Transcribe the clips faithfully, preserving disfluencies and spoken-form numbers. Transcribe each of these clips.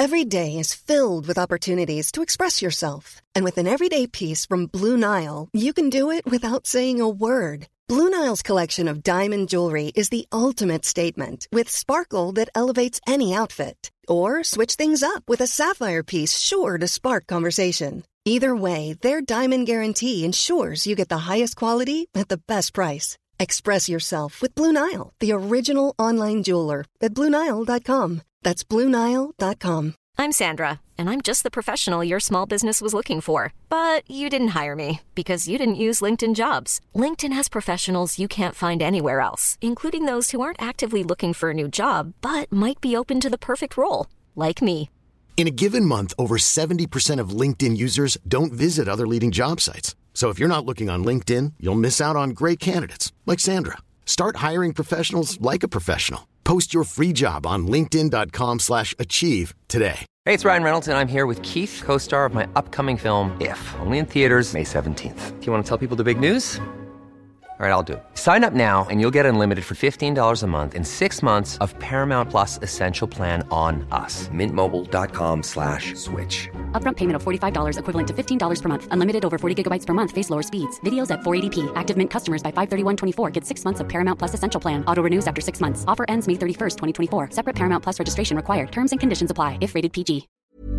Every day is filled with opportunities to express yourself. And with an everyday piece from Blue Nile, you can do it without saying a word. Blue Nile's collection of diamond jewelry is the ultimate statement, with sparkle that elevates any outfit. Or switch things up with a sapphire piece sure to spark conversation. Either way, their Diamond Guarantee ensures you get the highest quality at the best price. Express yourself with Blue Nile, the original online jeweler, at blue nile dot com. That's blue nile dot com. I'm Sandra, and I'm just the professional your small business was looking for. But you didn't hire me because you didn't use LinkedIn Jobs. LinkedIn has professionals you can't find anywhere else, including those who aren't actively looking for a new job, but might be open to the perfect role, like me. In a given month, over seventy percent of LinkedIn users don't visit other leading job sites. So if you're not looking on LinkedIn, you'll miss out on great candidates like Sandra. Start hiring professionals like a professional. Post your free job on linkedin dot com slash achieve today. Hey, it's Ryan Reynolds, and I'm here with Keith, co-star of my upcoming film, If, only in theaters May seventeenth. Do you want to tell people the big news? All right, I'll do it. Sign up now and you'll get unlimited for fifteen dollars a month and six months of Paramount Plus Essential Plan on us. Mint Mobile dot com slash switch. Upfront payment of forty-five dollars equivalent to fifteen dollars per month. Unlimited over forty gigabytes per month. Face lower speeds. Videos at four eighty p. Active Mint customers by five thirty-one twenty-four get six months of Paramount Plus Essential Plan. Auto renews after six months. Offer ends May thirty-first, twenty twenty-four. Separate Paramount Plus registration required. Terms and conditions apply if rated P G.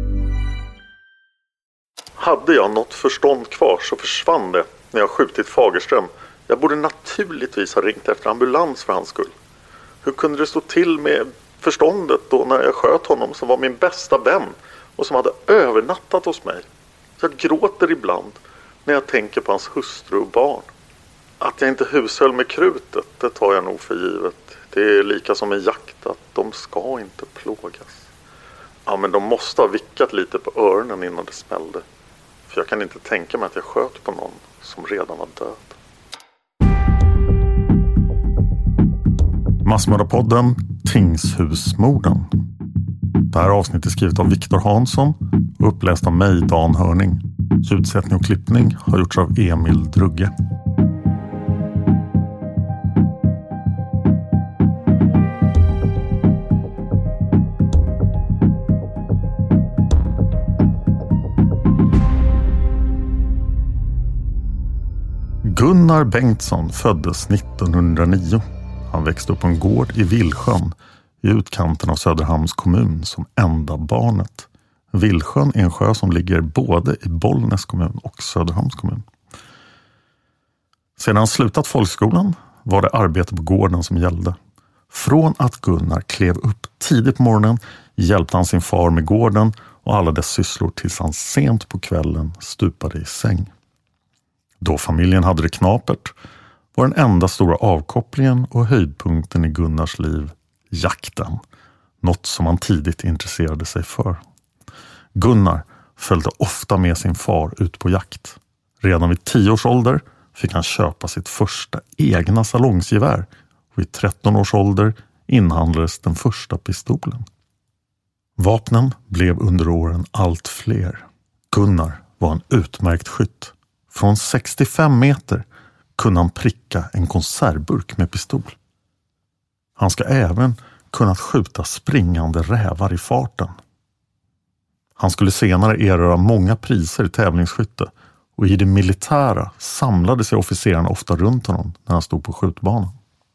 Hade jag något förstånd kvar så försvann det när jag skjutit Fagerström. Jag borde naturligtvis ha ringt efter ambulans för hans skull. Hur kunde det stå till med förståndet då när jag sköt honom som var min bästa vän och som hade övernattat hos mig? Jag gråter ibland när jag tänker på hans hustru och barn. Att jag inte hushöll med krutet, det tar jag nog för givet. Det är lika som en jakt, att de ska inte plågas. Ja, men de måste ha vickat lite på öronen innan det smällde. För jag kan inte tänka mig att jag sköt på någon som redan var död. Massmördarpodden Tingshusmorden. Det här avsnittet är skrivet av Viktor Hansson och uppläst av mig, Dan Hörning. Ljudsättning och klippning har gjorts av Emil Drugge. Gunnar Bengtsson föddes nittonhundranio. Han växte upp på en gård i Villsjön i utkanten av Söderhamns kommun som enda barnet. Villsjön är en sjö som ligger både i Bollnäs kommun och Söderhamns kommun. Sedan han slutat folkskolan var det arbete på gården som gällde. Från att Gunnar klev upp tidigt på morgonen hjälpte han sin far med gården och alla dess sysslor tills han sent på kvällen stupade i säng. Då familjen hade det knapert var den enda stora avkopplingen och höjdpunkten i Gunnars liv jakten. Något som han tidigt intresserade sig för. Gunnar följde ofta med sin far ut på jakt. Redan vid tio års ålder fick han köpa sitt första egna salongsgevär och vid tretton års ålder inhandlades den första pistolen. Vapnen blev under åren allt fler. Gunnar var en utmärkt skytt. Från sextiofem meter kunde han pricka en konservburk med pistol. Han ska även kunnat skjuta springande rävar i farten. Han skulle senare erövra många priser i tävlingsskytte och i det militära samlade sig officerarna ofta runt honom när han stod på skjutbanan.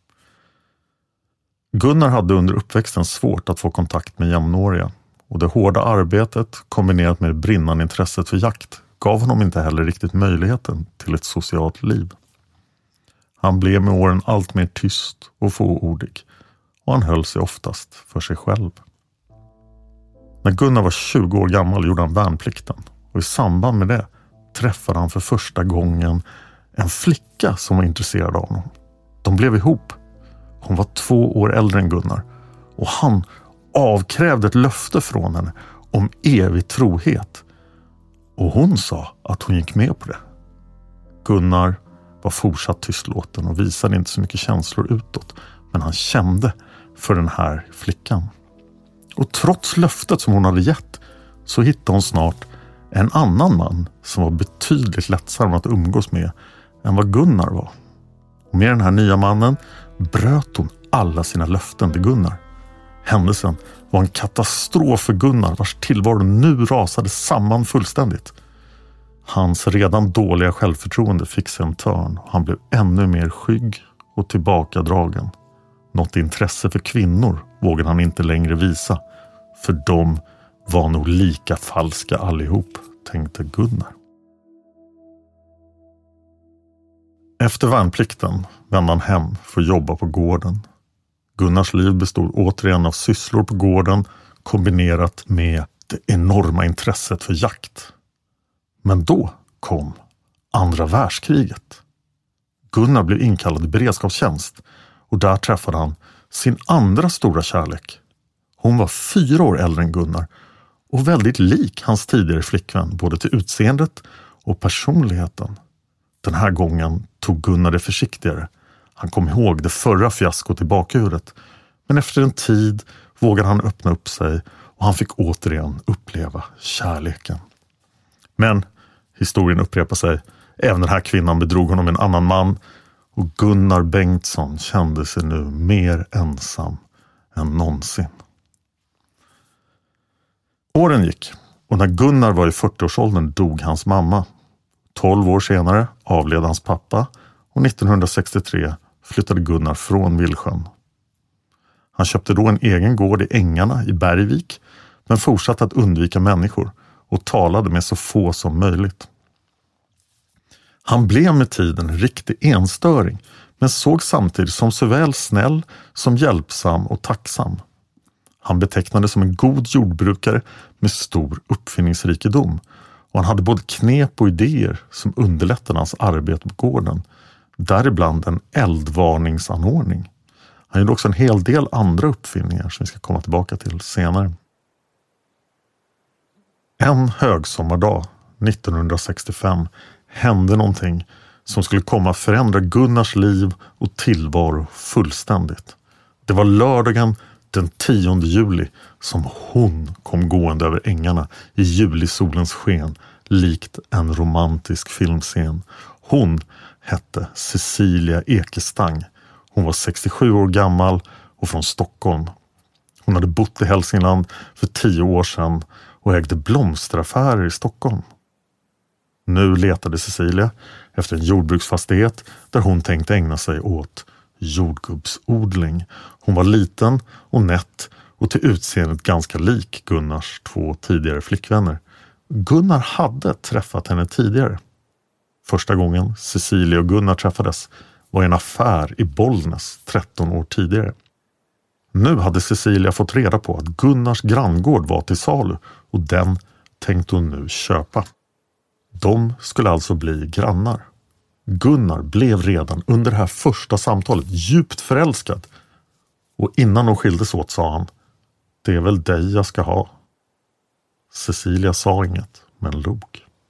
Gunnar hade under uppväxten svårt att få kontakt med jämnåriga och det hårda arbetet kombinerat med det brinnande intresset för jakt gav honom inte heller riktigt möjligheten till ett socialt liv. Han blev med åren allt mer tyst och fåordig och han höll sig oftast för sig själv. När Gunnar var tjugo år gammal gjorde han värnplikten och i samband med det träffade han för första gången en flicka som var intresserad av honom. De blev ihop. Hon var två år äldre än Gunnar och han avkrävde ett löfte från henne om evig trohet. Och hon sa att hon gick med på det. Gunnar var fortsatt tystlåten och visade inte så mycket känslor utåt. Men han kände för den här flickan. Och trots löftet som hon hade gett så hittade hon snart en annan man som var betydligt lättsammare att umgås med än vad Gunnar var. Och med den här nya mannen bröt hon alla sina löften till Gunnar. Händelsen var en katastrof för Gunnar, vars tillvaro nu rasade samman fullständigt. Hans redan dåliga självförtroende fick sig en törn och han blev ännu mer skygg och tillbakadragen. Något intresse för kvinnor vågade han inte längre visa, för de var nog lika falska allihop, tänkte Gunnar. Efter värnplikten vände han hem för att jobba på gården. Gunnars liv bestod återigen av sysslor på gården kombinerat med det enorma intresset för jakt. Men då kom andra världskriget. Gunnar blev inkallad i beredskapstjänst och där träffade han sin andra stora kärlek. Hon var fyra år äldre än Gunnar och väldigt lik hans tidigare flickvän både till utseendet och personligheten. Den här gången tog Gunnar det försiktigare. Han kom ihåg det förra fiaskot i bakhuvudet, men efter en tid vågade han öppna upp sig och han fick återigen uppleva kärleken. Men historien upprepar sig. Även den här kvinnan bedrog honom en annan man och Gunnar Bengtsson kände sig nu mer ensam än någonsin. Åren gick och när Gunnar var i fyrtioårsåldern dog hans mamma. tolv år senare avled hans pappa och nittonhundrasextiotre flyttade Gunnar från Villsjön. Han köpte då en egen gård i Ängarna i Bergvik men fortsatte att undvika människor och talade med så få som möjligt. Han blev med tiden en riktig enstöring men såg samtidigt som såväl snäll som hjälpsam och tacksam. Han betecknades som en god jordbrukare med stor uppfinningsrikedom och han hade både knep och idéer som underlättade hans arbete på gården, däribland en eldvarningsanordning. Han gjorde också en hel del andra uppfinningar som vi ska komma tillbaka till senare. En högsommardag nittonhundrasextiofem hände någonting som skulle komma att förändra Gunnars liv och tillvaro fullständigt. Det var lördagen den tionde juli som hon kom gående över ängarna i julisolens sken likt en romantisk filmscen. Hon hette Cecilia Ekestang. Hon var sextiosju år gammal och från Stockholm. Hon hade bott i Hälsingland för tio år sedan och ägde blomsteraffärer i Stockholm. Nu letade Cecilia efter en jordbruksfastighet där hon tänkte ägna sig åt jordgubbsodling. Hon var liten och nätt och till utseendet ganska lik Gunnars två tidigare flickvänner. Gunnar hade träffat henne tidigare. Första gången Cecilia och Gunnar träffades var en affär i Bollnäs tretton år tidigare. Nu hade Cecilia fått reda på att Gunnars granngård var till salu och den tänkte hon nu köpa. De skulle alltså bli grannar. Gunnar blev redan under det här första samtalet djupt förälskad och innan de skildes åt sa han: "Det är väl dig jag ska ha." Cecilia sa inget men log.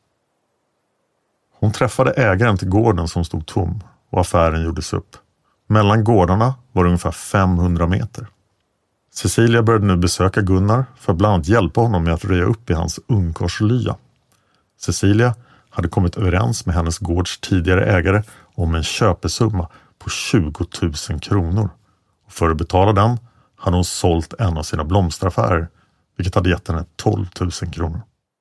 Hon träffade ägaren till gården som stod tom och affären gjordes upp. Mellan gårdarna var det ungefär femhundra meter. Cecilia började nu besöka Gunnar för att bland annat hjälpa honom med att röja upp i hans ungkarlslya. Cecilia hade kommit överens med hennes gårds tidigare ägare om en köpesumma på tjugo tusen kronor. Och för att betala den hade hon sålt en av sina blomsteraffärer, vilket hade gett henne tolv tusen kronor.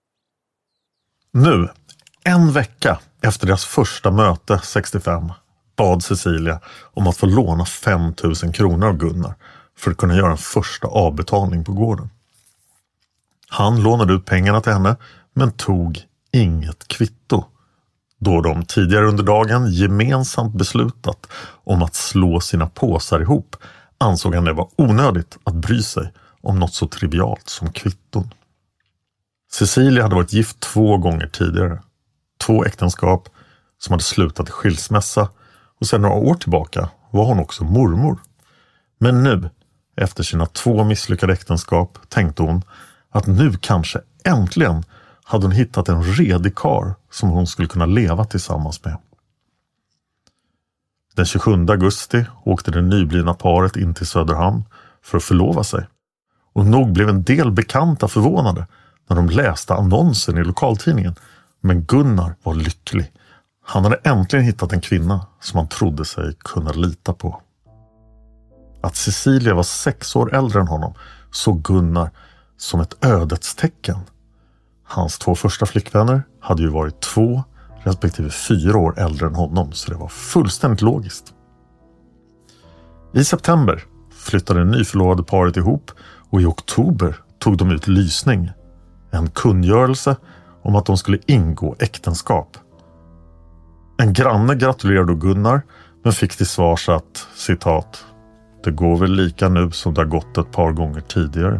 Nu, en vecka efter deras första möte sextiofem, bad Cecilia om att få låna fem tusen kronor av Gunnar för att kunna göra en första avbetalning på gården. Han lånade ut pengarna till henne men tog inget kvitto, då de tidigare under dagen gemensamt beslutat om att slå sina påsar ihop ansåg han det var onödigt att bry sig om något så trivialt som kvitton. Cecilia hade varit gift två gånger tidigare. Två äktenskap som hade slutat i skilsmässa och sedan några år tillbaka var hon också mormor. Men nu, efter sina två misslyckade äktenskap, tänkte hon att nu kanske äntligen hade hon hittat en redig karl som hon skulle kunna leva tillsammans med. Den tjugosjunde augusti åkte det nyblivna paret in till Söderhamn för att förlova sig. Och nog blev en del bekanta förvånade när de läste annonsen i lokaltidningen. Men Gunnar var lycklig. Han hade äntligen hittat en kvinna som han trodde sig kunna lita på. Att Cecilia var sex år äldre än honom såg Gunnar som ett ödets tecken. Hans två första flickvänner hade ju varit två respektive fyra år äldre än honom, så det var fullständigt logiskt. I september flyttade nyförlovade paret ihop och i oktober tog de ut lysning. En kungörelse om att de skulle ingå äktenskap. En granne gratulerade då Gunnar, men fick till svars att, citat, det går väl lika nu som det har gått ett par gånger tidigare.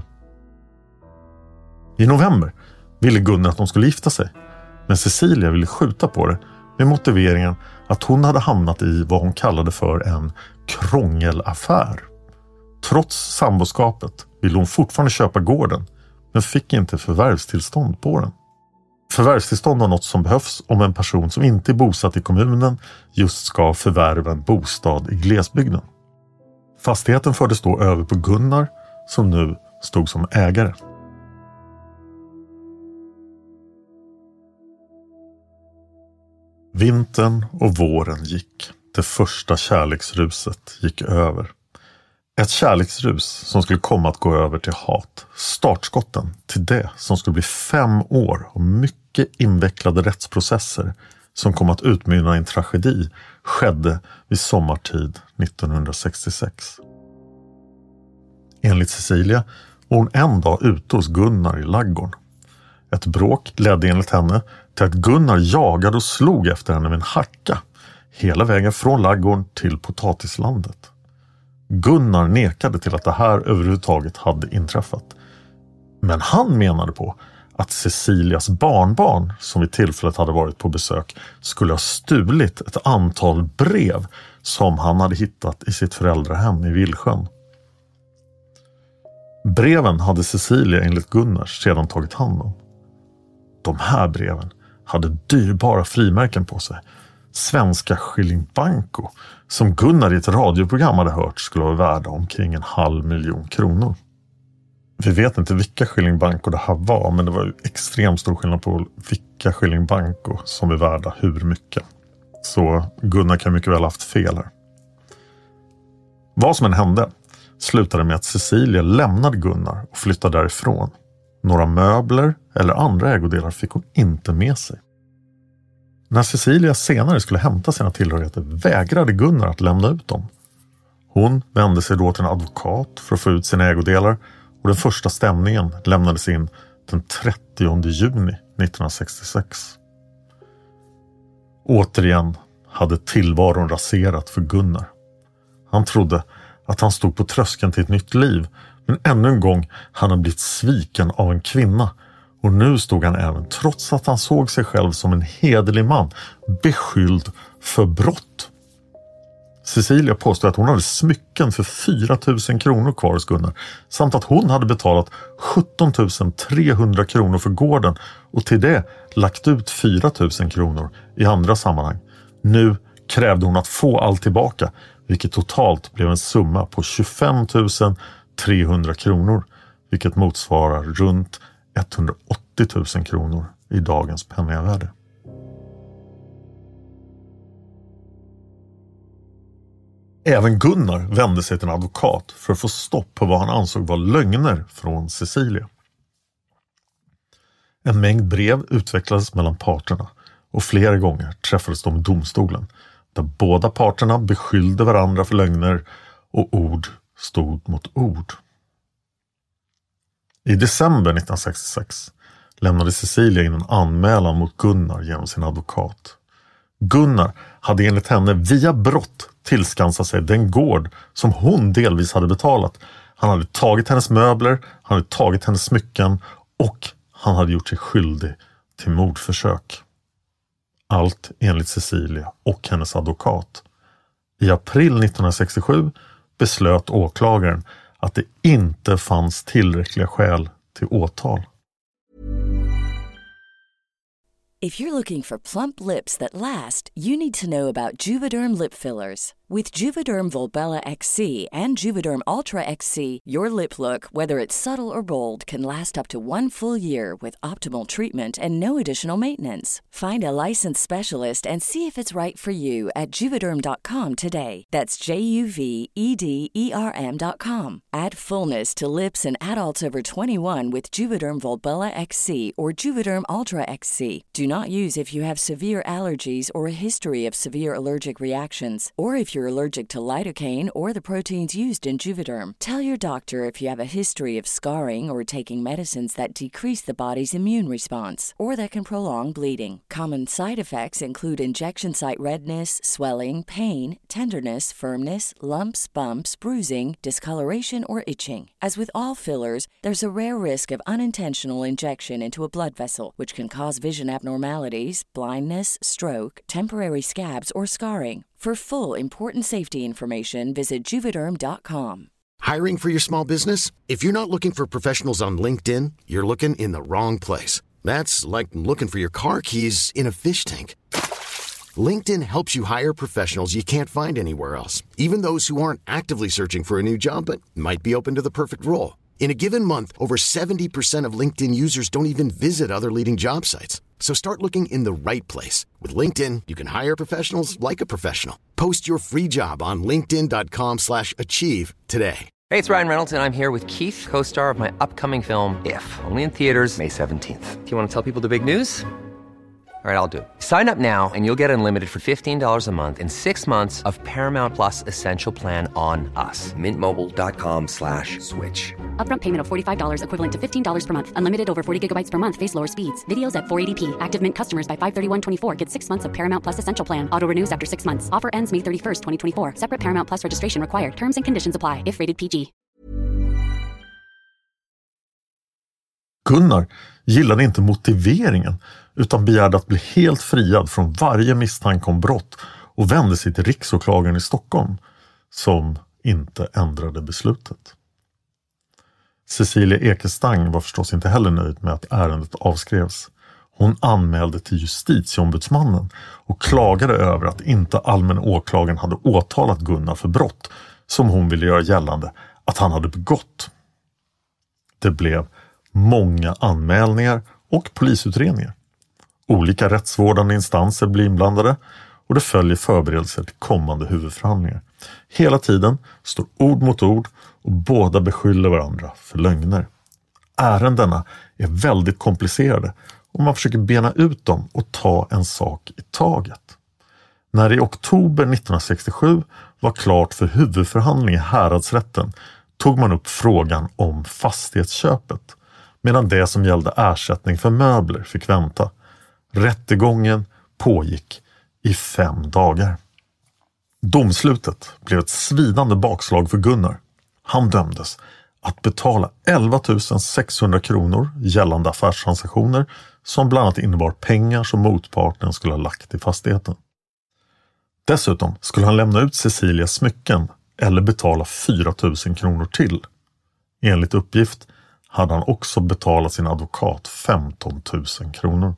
I november ville Gunnar att de skulle gifta sig, men Cecilia ville skjuta på det med motiveringen att hon hade hamnat i vad hon kallade för en krångelaffär. Trots samboskapet ville hon fortfarande köpa gården, men fick inte förvärvstillstånd på den. Förvärvstillstånd var något som behövs om en person som inte är bosatt i kommunen just ska förvärva en bostad i glesbygden. Fastigheten fördes då över på Gunnar, som nu stod som ägare. Vintern och våren gick. Det första kärleksruset gick över. Ett kärleksrus som skulle komma att gå över till hat. Startskotten till det som skulle bli fem år och mycket invecklade rättsprocesser som kom att utmynna i en tragedi skedde vid sommartid nittonhundrasextiosex. Enligt Cecilia var hon en dag ute hos Gunnar i laggården. Ett bråk ledde enligt henne till att Gunnar jagade och slog efter henne med en hacka hela vägen från laggården till potatislandet. Gunnar nekade till att det här överhuvudtaget hade inträffat. Men han menade på att Cecilias barnbarn, som vid tillfället hade varit på besök, skulle ha stulit ett antal brev som han hade hittat i sitt föräldrahem i Vilsjön. Breven hade Cecilia enligt Gunnar sedan tagit hand om. De här breven hade dyrbara frimärken på sig. Svenska Skilling Banco, som Gunnar i ett radioprogram hade hört skulle vara värda omkring en halv miljon kronor. Vi vet inte vilka Skilling Banco det här var, men det var ju extremt stor skillnad på vilka Skilling Banco som är värda hur mycket. Så Gunnar kan mycket väl ha haft fel här. Vad som än hände slutade med att Cecilia lämnade Gunnar och flyttade därifrån. Några möbler eller andra ägodelar fick hon inte med sig. När Cecilia senare skulle hämta sina tillhörigheter vägrade Gunnar att lämna ut dem. Hon vände sig då till en advokat för att få ut sina ägodelar och den första stämningen lämnades in den trettionde juni nittonhundrasextiosex. Återigen hade tillvaron raserat för Gunnar. Han trodde att han stod på tröskeln till ett nytt liv, men ännu en gång hade han blivit sviken av en kvinna. Och nu stod han även, trots att han såg sig själv som en hederlig man, beskylld för brott. Cecilia påstod att hon hade smycken för fyra tusen kronor kvar hos Gunnar, samt att hon hade betalat sjutton tusen trehundra kronor för gården och till det lagt ut fyra tusen kronor i andra sammanhang. Nu krävde hon att få allt tillbaka, vilket totalt blev en summa på tjugofem tusen trehundra kronor, vilket motsvarar runt etthundraåttio tusen kronor i dagens penningvärde. Även Gunnar vände sig till en advokat för att få stopp på vad han ansåg var lögner från Cecilia. En mängd brev utvecklades mellan parterna och flera gånger träffades de i domstolen, där båda parterna beskyllde varandra för lögner och ord stod mot ord. I december nittonhundrasextiosex lämnade Cecilia in en anmälan mot Gunnar genom sin advokat. Gunnar hade enligt henne via brott tillskansat sig den gård som hon delvis hade betalat. Han hade tagit hennes möbler, han hade tagit hennes smycken och han hade gjort sig skyldig till mordförsök. Allt enligt Cecilia och hennes advokat. I april nittonhundrasextiosju beslöt åklagaren att det inte fanns tillräckliga skäl till åtal. If you're looking for plump lips that last, you need to know about Juvederm lip fillers. With Juvederm Volbella X C and Juvederm Ultra X C, your lip look, whether it's subtle or bold, can last up to one full year with optimal treatment and no additional maintenance. Find a licensed specialist and see if it's right for you at juvederm dot com today. That's J U V E D E R M dot com. Add fullness to lips in adults over twenty-one with Juvederm Volbella X C or Juvederm Ultra X C. Do not use if you have severe allergies or a history of severe allergic reactions, or if you're allergic to lidocaine or the proteins used in Juvederm. Tell your doctor if you have a history of scarring or taking medicines that decrease the body's immune response or that can prolong bleeding. Common side effects include injection site redness, swelling, pain, tenderness, firmness, lumps, bumps, bruising, discoloration, or itching. As with all fillers, there's a rare risk of unintentional injection into a blood vessel, which can cause vision abnormalities, blindness, stroke, temporary scabs, or scarring. For full important safety information, visit juvederm dot com. Hiring for your small business? If you're not looking for professionals on LinkedIn, you're looking in the wrong place. That's like looking for your car keys in a fish tank. LinkedIn helps you hire professionals you can't find anywhere else, even those who aren't actively searching for a new job but might be open to the perfect role. In a given month, over seventy percent of LinkedIn users don't even visit other leading job sites. So start looking in the right place. With LinkedIn, you can hire professionals like a professional. Post your free job on linkedin dot com slash achieve today. Hey, it's Ryan Reynolds, and I'm here with Keith, co-star of my upcoming film, If, only in theaters May seventeenth. Do you want to tell people the big news? All right, I'll do it. Sign up now and you'll get unlimited for fifteen dollars a month and six months of Paramount Plus Essential Plan on us. Mint Mobile dot com slash switch. Upfront payment of forty-five dollars equivalent to fifteen dollars per month. Unlimited over forty gigabytes per month. Face lower speeds. Videos at four eighty p. Active Mint customers by five thirty-one twenty-four get six months of Paramount Plus Essential Plan. Auto renews after six months. Offer ends May thirty-first, twenty twenty-four. Separate Paramount Plus registration required. Terms and conditions apply if rated P G. Gunnar gillade inte motiveringen utan begärde att bli helt friad från varje misstanke om brott och vände sig till riksåklagaren i Stockholm som inte ändrade beslutet. Cecilia Ekestang var förstås inte heller nöjd med att ärendet avskrevs. Hon anmälde till justitieombudsmannen och klagade över att inte allmän åklagaren hade åtalat Gunnar för brott som hon ville göra gällande att han hade begått. Det blev många anmälningar och polisutredningar. Olika rättsvårdande instanser blir inblandade och det följer förberedelser till kommande huvudförhandlingar. Hela tiden står ord mot ord och båda beskyller varandra för lögner. Ärendena är väldigt komplicerade och man försöker bena ut dem och ta en sak i taget. När i oktober nittonhundrasextiosju var klart för huvudförhandling i häradsrätten tog man upp frågan om fastighetsköpet, medan det som gällde ersättning för möbler fick vänta. Rättegången pågick i fem dagar. Domslutet blev ett svidande bakslag för Gunnar. Han dömdes att betala elva tusen sexhundra kronor gällande affärstransaktioner som bland annat innebar pengar som motparten skulle ha lagt i fastigheten. Dessutom skulle han lämna ut Cecilias smycken eller betala fyra tusen kronor till. Enligt uppgift hade han också betalat sin advokat femton tusen kronor.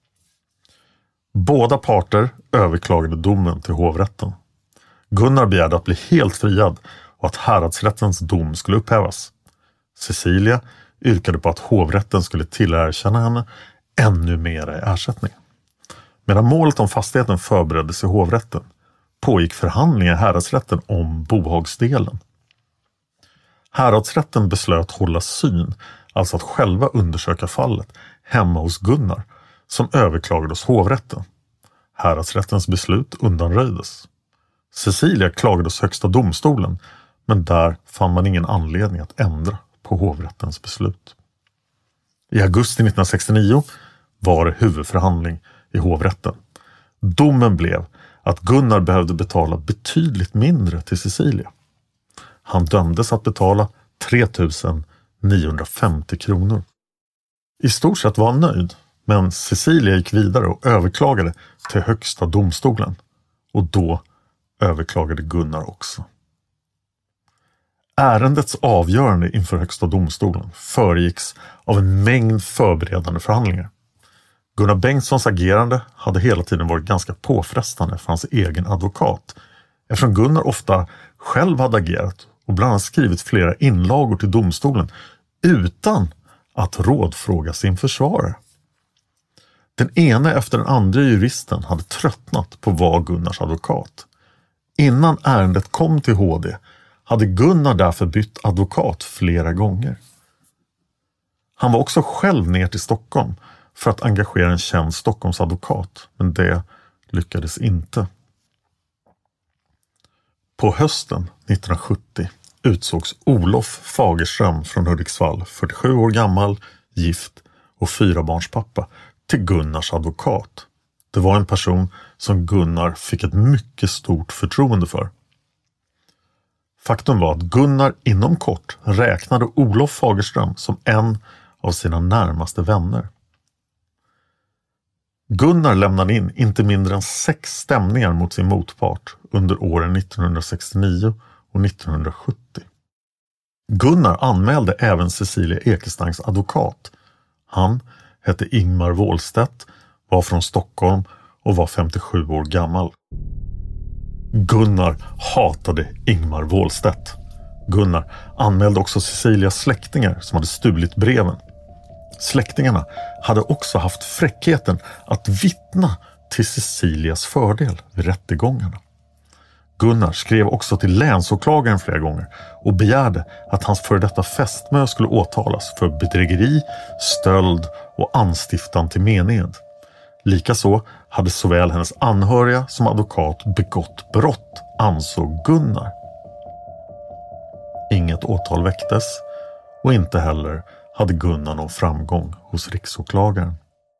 Båda parter överklagade domen till hovrätten. Gunnar begärde att bli helt friad och att häradsrättens dom skulle upphävas. Cecilia yrkade på att hovrätten skulle tillerkänna henne ännu mer i ersättning. Medan målet om fastigheten förbereddes i hovrätten pågick förhandlingar i häradsrätten om bohagsdelen. Häradsrätten beslöt hålla syn, alltså att själva undersöka fallet, hemma hos Gunnar som överklagade hos hovrätten. Häradsrättens beslut undanröjdes. Cecilia klagade hos högsta domstolen, men där fann man ingen anledning att ändra på hovrättens beslut. I augusti nittonhundrasextionio var det huvudförhandling i hovrätten. Domen blev att Gunnar behövde betala betydligt mindre till Cecilia. Han dömdes att betala tre tusen niohundrafemtio kronor. I stort sett var han nöjd, men Cecilia gick vidare och överklagade till högsta domstolen. Och då överklagade Gunnar också. Ärendets avgörande inför högsta domstolen föregicks av en mängd förberedande förhandlingar. Gunnar Bengtssons agerande hade hela tiden varit ganska påfrestande för hans egen advokat. Eftersom Gunnar ofta själv hade agerat och bland annat skrivit flera inlagor till domstolen utan att rådfråga sin försvarare. Den ena efter den andra juristen hade tröttnat på att vara Gunnars advokat. Innan ärendet kom till H D hade Gunnar därför bytt advokat flera gånger. Han var också själv ner till Stockholm för att engagera en känd Stockholmsadvokat, men det lyckades inte. På hösten nittonhundrasjuttio utsågs Olof Fagerström från Hudiksvall, fyrtiosju år gammal, gift och fyrabarnspappa, till Gunnars advokat. Det var en person som Gunnar fick ett mycket stort förtroende för. Faktum var att Gunnar inom kort räknade Olof Fagerström som en av sina närmaste vänner. Gunnar lämnade in inte mindre än sex stämningar mot sin motpart under åren nittonhundrasextionio och nittonhundrasjuttio. Gunnar anmälde även Cecilia Ekestangs advokat. Han hette Ingmar Wåhlstedt, var från Stockholm och var femtiosju år gammal. Gunnar hatade Ingmar Wåhlstedt. Gunnar anmälde också Cecilias släktingar som hade stulit breven. Släktingarna hade också haft fräckheten att vittna till Cecilias fördel vid rättegångarna. Gunnar skrev också till länsåklagaren flera gånger och begärde att hans före detta fästmö skulle åtalas för bedrägeri, stöld och anstiftan till mened. Likaså hade såväl hennes anhöriga som advokat begått brott, ansåg Gunnar. Inget åtal väcktes och inte heller hade Gunnar någon framgång hos riksåklagaren.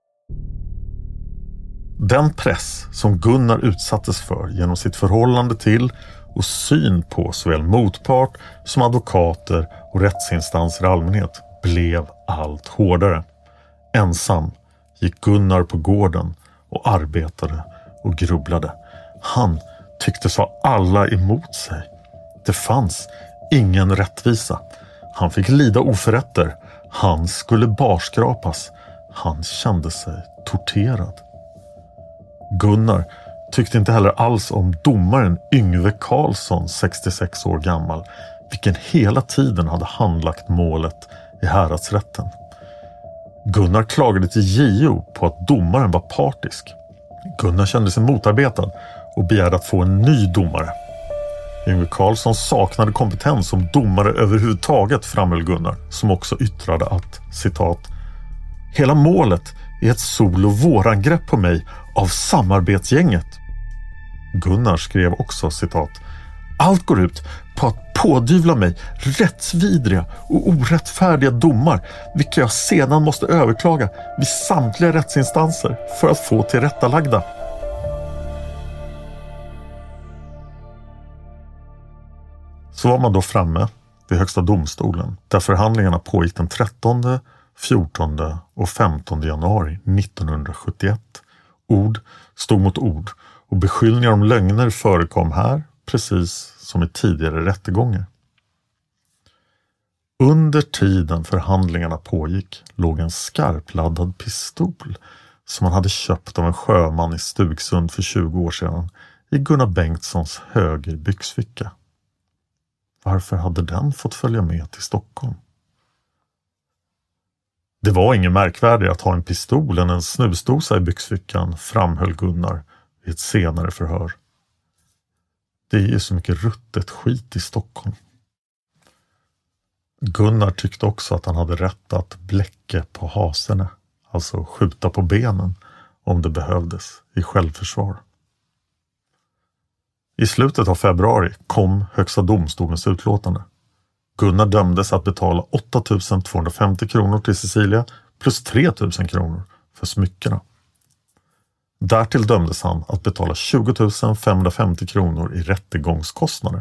Den press som Gunnar utsattes för genom sitt förhållande till och syn på såväl motpart som advokater och rättsinstanser i allmänhet blev allt hårdare. Ensam gick Gunnar på gården och arbetade och grubblade. Han tycktes ha alla emot sig. Det fanns ingen rättvisa. Han fick lida oförrätter. Han skulle barskrapas. Han kände sig torterad. Gunnar tyckte inte heller alls om domaren Yngve Karlsson, sextiosex år gammal, vilken hela tiden hade handlagt målet i häradsrätten. Gunnar klagade till J O på att domaren var partisk. Gunnar kände sig motarbetad och begärde att få en ny domare. Yngve Karlsson saknade kompetens som domare överhuvudtaget, framhöll Gunnar, som också yttrade att, citat, hela målet är ett sol- och vårangrepp på mig av samarbetsgänget. Gunnar skrev också, citat, allt går ut på att pådyvla mig rättsvidriga och orättfärdiga domar, vilka jag sedan måste överklaga vid samtliga rättsinstanser för att få tillrättalagda. Så var man då framme vid Högsta domstolen, där förhandlingarna pågick den trettonde, fjortonde och femtonde januari nittonhundrasjuttioett. Ord stod mot ord och beskyllningar om lögner förekom här, precis som i tidigare rättegångar. Under tiden förhandlingarna pågick låg en skarpladdad pistol som han hade köpt av en sjöman i Stugsund för tjugo år sedan i Gunnar Bengtssons höger byxficka. Varför hade den fått följa med till Stockholm? Det var ingen märkvärdigare att ha en pistol än en snusdosa i byxfickan, framhöll Gunnar i ett senare förhör. Det är ju så mycket ruttet skit i Stockholm. Gunnar tyckte också att han hade rätt att bläcka på haserna, alltså skjuta på benen om det behövdes i självförsvar. I slutet av februari kom Högsta domstolens utlåtande. Gunnar dömdes att betala åtta tusen tvåhundrafemtio kronor till Cecilia plus tre tusen kronor för smyckena. Därtill dömdes han att betala tjugo tusen femhundrafemtio kronor i rättegångskostnader.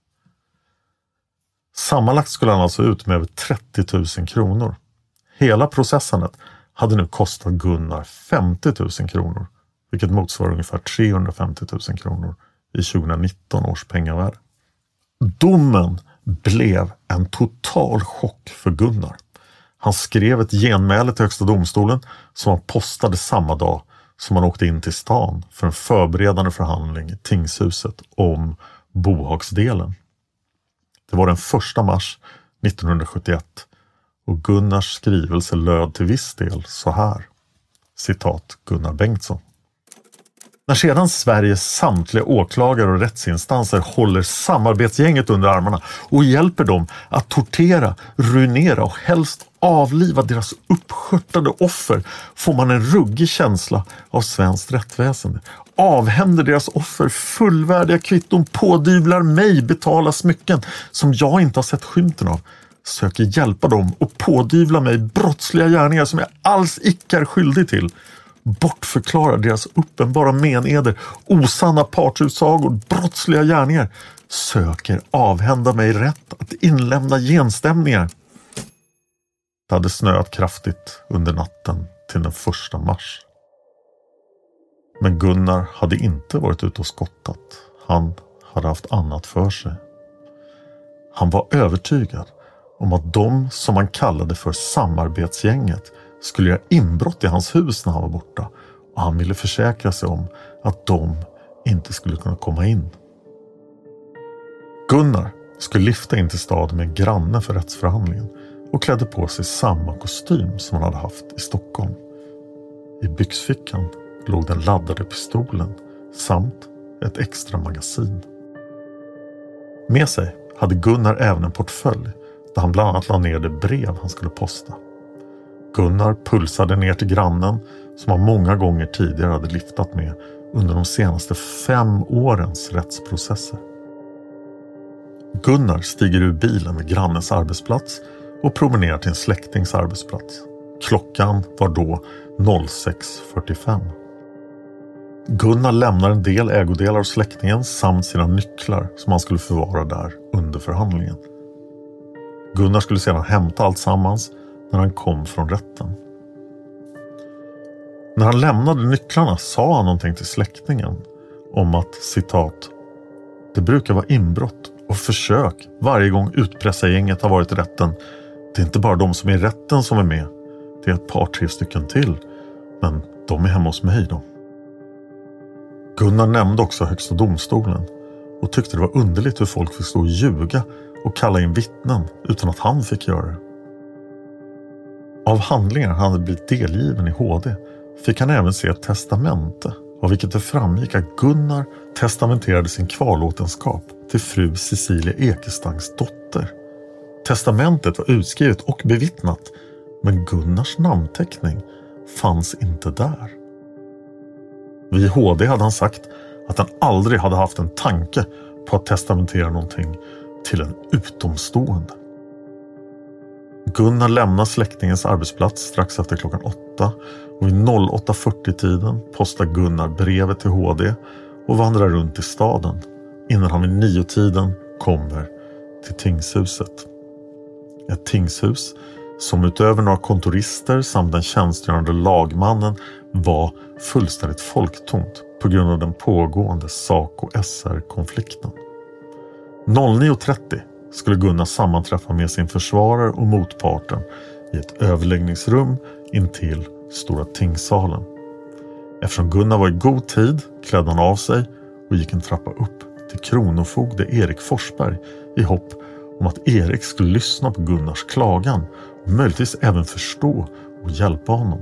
Sammanlagt skulle han alltså ut med över trettio tusen kronor. Hela processandet hade nu kostat Gunnar femtio tusen kronor, vilket motsvarar ungefär trehundrafemtio tusen kronor i tjugonitton års pengavärde. Domen blev en total chock för Gunnar. Han skrev ett genmäle till Högsta domstolen som han postade samma dag som han åkte in till stan för en förberedande förhandling i tingshuset om bohagsdelen. Det var den första mars nittonhundrasjuttioett och Gunnars skrivelse löd till viss del så här. Citat Gunnar Bengtsson. När sedan Sveriges samtliga åklagare och rättsinstanser håller samarbetsgänget under armarna och hjälper dem att tortera, ruinera och helst avliva deras uppskörtade offer får man en ruggig känsla av svenskt rättsväsende. Avhänder deras offer fullvärdiga kvitton, pådyvlar mig betala smycken som jag inte har sett skymten av, söker hjälpa dem och pådyvla mig brottsliga gärningar som jag alls icke är skyldig till, bortförklarar deras uppenbara meneder, osanna partsutsagor, brottsliga gärningar, söker avhända mig rätt att inlämna genstämningar. Det hade snöat kraftigt under natten till den första mars. Men Gunnar hade inte varit ute och skottat. Han hade haft annat för sig. Han var övertygad om att de som han kallade för samarbetsgänget skulle göra inbrott i hans hus när han var borta, och han ville försäkra sig om att de inte skulle kunna komma in. Gunnar skulle lyfta in till staden med en granne för rättsförhandlingen och klädde på sig samma kostym som han hade haft i Stockholm. I byxfickan låg den laddade pistolen samt ett extra magasin. Med sig hade Gunnar även en portfölj där han bland annat la ner det brev han skulle posta. Gunnar pulsade ner till grannen som han många gånger tidigare hade lyftat med under de senaste fem årens rättsprocesser. Gunnar stiger ur bilen vid grannens arbetsplats och promenerar till en släktings arbetsplats. Klockan var då sex fyrtiofem. Gunnar lämnar en del ägodelar av släktingen samt sina nycklar som han skulle förvara där under förhandlingen. Gunnar skulle sedan hämta allt sammans när han kom från rätten. När han lämnade nycklarna sa han någonting till släktingen om att, citat, det brukar vara inbrott och försök varje gång utpressargänget har varit i rätten. Det är inte bara de som är i rätten som är med. Det är ett par, tre stycken till. Men de är hemma hos mig då. Gunnar nämnde också Högsta domstolen och tyckte det var underligt hur folk fick stå och ljuga och kalla in vittnen utan att han fick göra det. Av handlingar han hade blivit delgiven i H D fick han även se ett testamente, av vilket det framgick att Gunnar testamenterade sin kvarlåtenskap till fru Cecilia Ekestangs dotter. Testamentet var utskrivet och bevittnat, men Gunnars namnteckning fanns inte där. Vid H D hade han sagt att han aldrig hade haft en tanke på att testamentera någonting till en utomstående. Gunnar lämnar släktingens arbetsplats strax efter klockan åtta och vid åtta fyrtio-tiden postar Gunnar brevet till H D och vandrar runt i staden innan han vid nio-tiden kommer till tingshuset. Ett tingshus som utöver några kontorister samt den tjänstgörande lagmannen var fullständigt folktomt på grund av den pågående S A C O S R-konflikten. nio trettio skulle Gunnar sammanträffa med sin försvarare och motparten i ett överläggningsrum intill Stora tingssalen. Eftersom Gunnar var i god tid klädde han av sig och gick en trappa upp till kronofogde Erik Forsberg i hopp om att Erik skulle lyssna på Gunnars klagan och möjligtvis även förstå och hjälpa honom.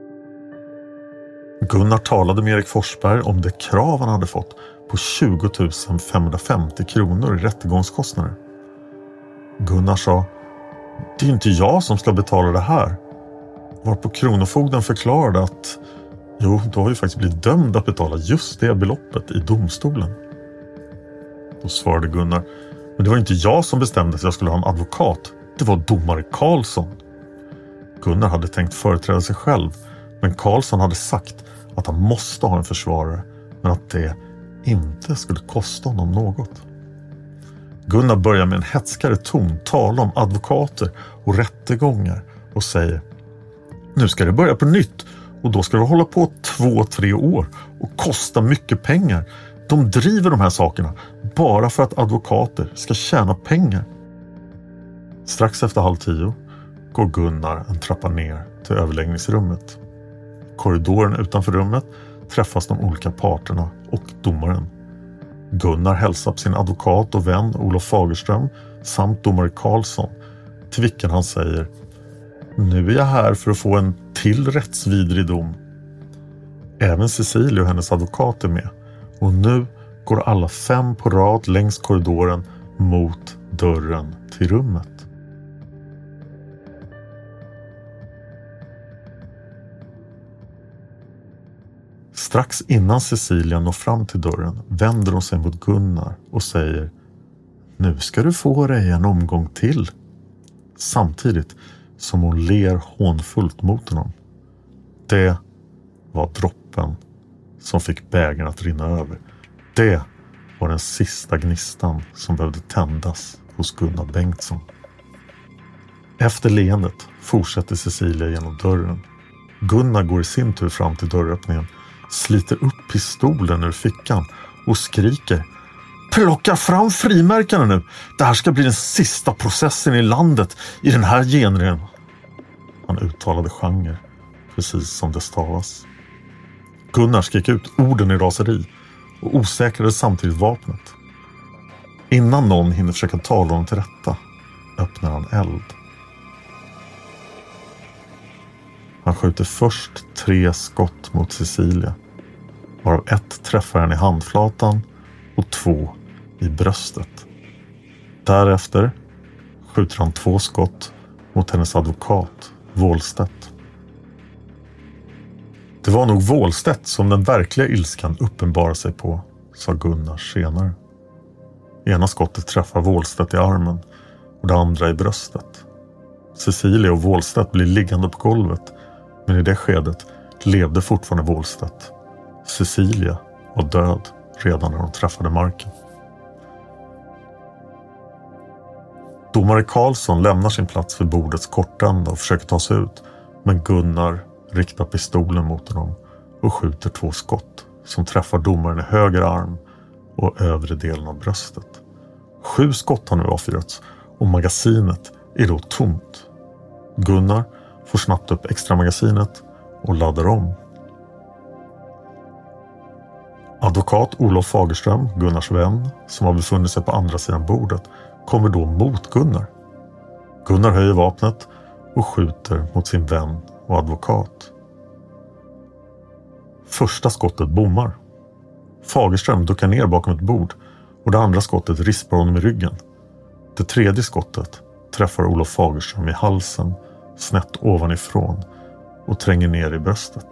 Gunnar talade med Erik Forsberg om det krav han hade fått på tjugo tusen femhundrafemtio kronor i rättegångskostnader. Gunnar sa, det är inte jag som ska betala det här. Varpå kronofogden förklarade att jo, du har ju faktiskt blivit dömd att betala just det beloppet i domstolen. Då svarade Gunnar, men det var inte jag som bestämde att jag skulle ha en advokat. Det var domare Karlsson. Gunnar hade tänkt företräda sig själv, men Karlsson hade sagt att han måste ha en försvarare, men att det inte skulle kosta honom något. Gunnar börjar med en hetskare ton tala om advokater och rättegångar och säger, nu ska det börja på nytt och då ska det hålla på två, tre år och kosta mycket pengar. De driver de här sakerna bara för att advokater ska tjäna pengar. Strax efter halv tio går Gunnar en trappa ner till överläggningsrummet. Korridoren utanför rummet träffas de olika parterna och domaren. Gunnar hälsar på sin advokat och vän Olof Fagerström samt domare Karlsson, till vilken han säger: nu är jag här för att få en till rättsvidrig dom. Även Cecilia och hennes advokat är med, och nu går alla fem på rad längs korridoren mot dörren till rummet. Strax innan Cecilia når fram till dörren vänder hon sig mot Gunnar och säger: nu ska du få dig en omgång till. Samtidigt som hon ler hånfullt mot honom. Det var droppen som fick bägaren att rinna över. Det var den sista gnistan som behövde tändas hos Gunnar Bengtsson. Efter leendet fortsätter Cecilia genom dörren. Gunnar går i sin tur fram till dörröppningen, sliter upp pistolen ur fickan och skriker: plocka fram frimärkarna nu! Det här ska bli den sista processen i landet i den här genren. Han uttalade genre, precis som det stavas. Gunnar skrek ut orden i raseri och osäkrade samtidigt vapnet. Innan någon hinner försöka tala honom till rätta öppnar han eld. Han skjuter först tre skott mot Cecilia, varav ett träffar henne i handflatan och två i bröstet. Därefter skjuter han två skott mot hennes advokat, Wåhlstedt. Det var nog Wåhlstedt som den verkliga ilskan uppenbarar sig på, sa Gunnar senare. Ena skottet träffar Wåhlstedt i armen och det andra i bröstet. Cecilia och Wåhlstedt blir liggande på golvet, men i det skedet levde fortfarande Wåhlstedt. Cecilia var död redan när de träffade marken. Domare Karlsson lämnar sin plats vid bordets kortända och försöker ta sig ut, men Gunnar riktar pistolen mot honom och skjuter två skott som träffar domaren i höger arm och övre delen av bröstet. Sju skott har nu avfyrats och magasinet är då tomt. Gunnar får snabbt upp extra magasinet och laddar om. Advokat Olof Fagerström, Gunnars vän, som har befunnit sig på andra sidan bordet, kommer då mot Gunnar. Gunnar höjer vapnet och skjuter mot sin vän och advokat. Första skottet bommar. Fagerström duckar ner bakom ett bord och det andra skottet rispar honom i ryggen. Det tredje skottet träffar Olof Fagerström i halsen, snett ovanifrån, och tränger ner i bröstet.